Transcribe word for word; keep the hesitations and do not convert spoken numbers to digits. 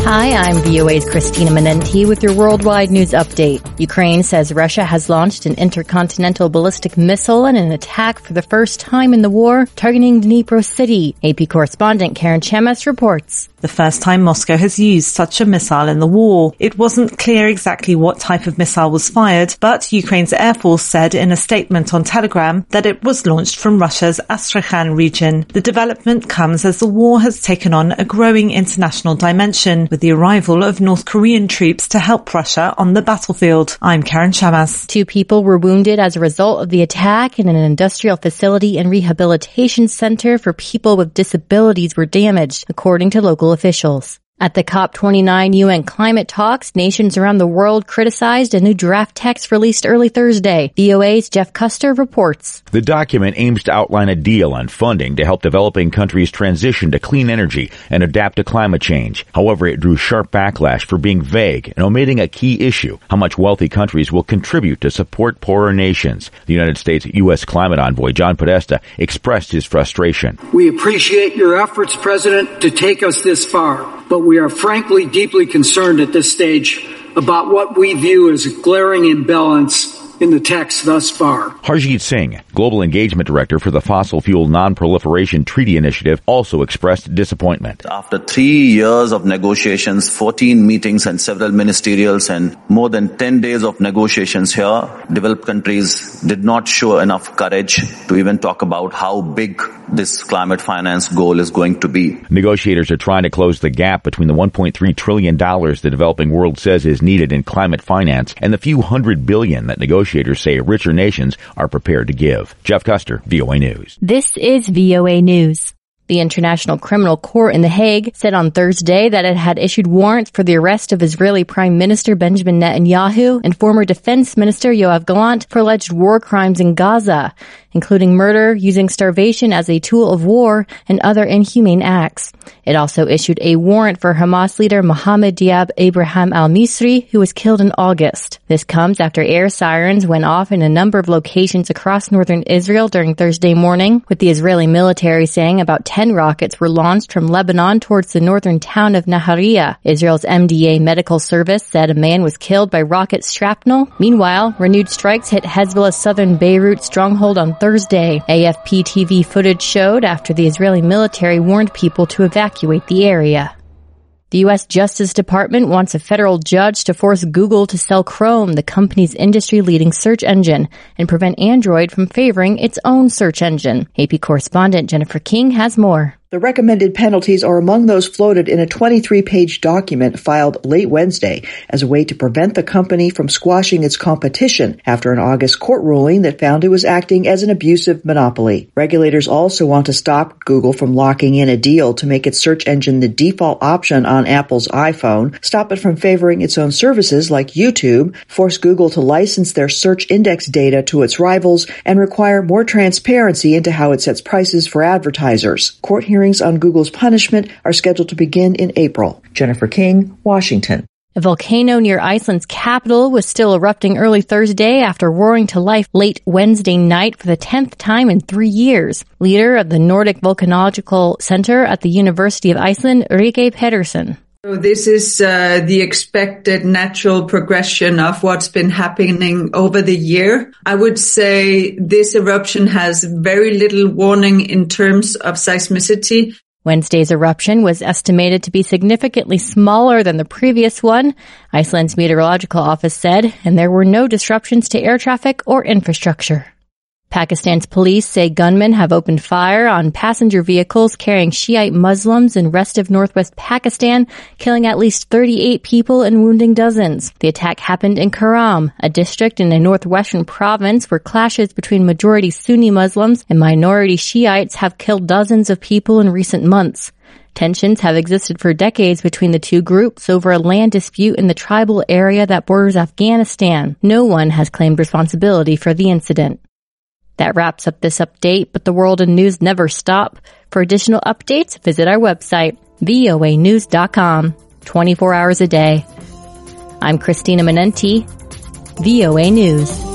Hi, I'm V O A's Christina Menenti with your worldwide news update. Ukraine says Russia has launched an intercontinental ballistic missile in an attack for the first time in the war, targeting Dnipro city. A P correspondent Karen Chemes reports. The first time Moscow has used such a missile in the war. It wasn't clear exactly what type of missile was fired, but Ukraine's Air Force said in a statement on Telegram that it was launched from Russia's Astrakhan region. The development comes as the war has taken on a growing international dimension with the arrival of North Korean troops to help Russia on the battlefield. I'm Karen Chemes. Two people were wounded as a result of the attack, and an industrial facility and rehabilitation center for people with disabilities were damaged, according to local officials. At the COP twenty-nine U N climate talks, nations around the world criticized a new draft text released early Thursday. V O A's Jeff Custer reports. The document aims to outline a deal on funding to help developing countries transition to clean energy and adapt to climate change. However, it drew sharp backlash for being vague and omitting a key issue, how much wealthy countries will contribute to support poorer nations. The United States U S climate envoy John Podesta expressed his frustration. We appreciate your efforts, President, to take us this far. But we are frankly deeply concerned at this stage about what we view as a glaring imbalance in the text thus far. Harjit Singh, Global Engagement Director for the Fossil Fuel Non-Proliferation Treaty Initiative, also expressed disappointment. After three years of negotiations, fourteen meetings and several ministerials and more than ten days of negotiations here, developed countries did not show enough courage to even talk about how big this climate finance goal is going to be. Negotiators are trying to close the gap between the one point three trillion dollars the developing world says is needed in climate finance and the few hundred billion that negotiators say richer nations are prepared to give. Jeff Custer, V O A News. This is V O A News. The International Criminal Court in The Hague said on Thursday that it had issued warrants for the arrest of Israeli Prime Minister Benjamin Netanyahu and former Defense Minister Yoav Gallant for alleged war crimes in Gaza, including murder, using starvation as a tool of war, and other inhumane acts. It also issued a warrant for Hamas leader Mohammed Diab Abraham al-Misri, who was killed in August. This comes after air sirens went off in a number of locations across northern Israel during Thursday morning, with the Israeli military saying about ten rockets were launched from Lebanon towards the northern town of Nahariya. Israel's M D A medical service said a man was killed by rocket shrapnel. Meanwhile, renewed strikes hit Hezbollah's southern Beirut stronghold on Thursday. A F P T V footage showed after the Israeli military warned people to evacuate the area. The U S Justice Department wants a federal judge to force Google to sell Chrome, the company's industry-leading search engine, and prevent Android from favoring its own search engine. A P correspondent Jennifer King has more. The recommended penalties are among those floated in a twenty-three page document filed late Wednesday as a way to prevent the company from squashing its competition after an August court ruling that found it was acting as an abusive monopoly. Regulators also want to stop Google from locking in a deal to make its search engine the default option on Apple's iPhone, stop it from favoring its own services like YouTube, force Google to license their search index data to its rivals, and require more transparency into how it sets prices for advertisers. Court hearings Hearings on Google's punishment are scheduled to begin in April. Jennifer King, Washington. A volcano near Iceland's capital was still erupting early Thursday after roaring to life late Wednesday night for the tenth time in three years. Leader of the Nordic Volcanological Center at the University of Iceland, Ulrike Pedersen. So this is uh, the expected natural progression of what's been happening over the year. I would say this eruption has very little warning in terms of seismicity. Wednesday's eruption was estimated to be significantly smaller than the previous one, Iceland's meteorological office said, and there were no disruptions to air traffic or infrastructure. Pakistan's police say gunmen have opened fire on passenger vehicles carrying Shiite Muslims in rest of northwest Pakistan, killing at least thirty-eight people and wounding dozens. The attack happened in Karam, a district in a northwestern province where clashes between majority Sunni Muslims and minority Shiites have killed dozens of people in recent months. Tensions have existed for decades between the two groups over a land dispute in the tribal area that borders Afghanistan. No one has claimed responsibility for the incident. That wraps up this update, but the world and news never stop. For additional updates, visit our website, V O A news dot com, twenty-four hours a day. I'm Christina Menenti, V O A News.